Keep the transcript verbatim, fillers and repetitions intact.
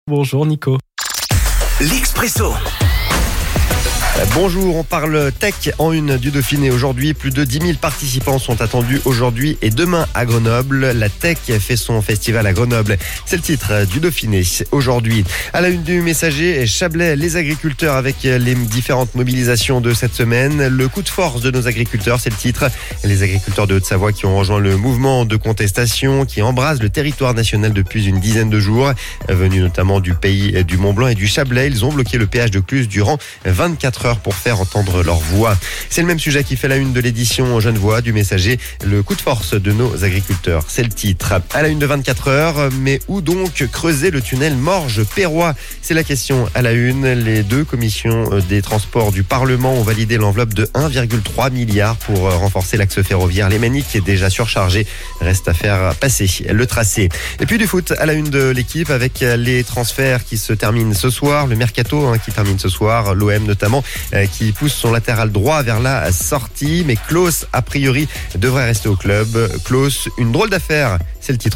Bonjour Nico. L'Expresso. Bonjour, on parle tech en une du Dauphiné. Aujourd'hui, plus de dix mille participants sont attendus aujourd'hui et demain à Grenoble. La tech fait son festival à Grenoble. C'est le titre du Dauphiné aujourd'hui. À la une du Messager, Chablais, les agriculteurs avec les différentes mobilisations de cette semaine. Le coup de force de nos agriculteurs, c'est le titre. Les agriculteurs de Haute-Savoie qui ont rejoint le mouvement de contestation qui embrase le territoire national depuis une dizaine de jours. Venus notamment du pays du Mont-Blanc et du Chablais, ils ont bloqué le péage de Cluse durant vingt-quatre heures pour faire entendre leur voix. C'est le même sujet qui fait la une de l'édition Genevois du Messager. Le coup de force de nos agriculteurs, c'est le titre. À la une de vingt-quatre heures, mais où donc creuser le tunnel Morges-Perrois? C'est la question à la une. Les deux commissions des transports du Parlement ont validé l'enveloppe de un virgule trois milliard pour renforcer l'axe ferroviaire lémanique qui est déjà surchargé. Reste à faire passer le tracé. Et puis du foot à la une de l'équipe avec les transferts qui se terminent ce soir. Le mercato hein, qui termine ce soir. L'O M notamment qui pousse son latéral droit vers la sortie. Mais Klaus, a priori, devrait rester au club. Klaus, une drôle d'affaire. C'est le titre.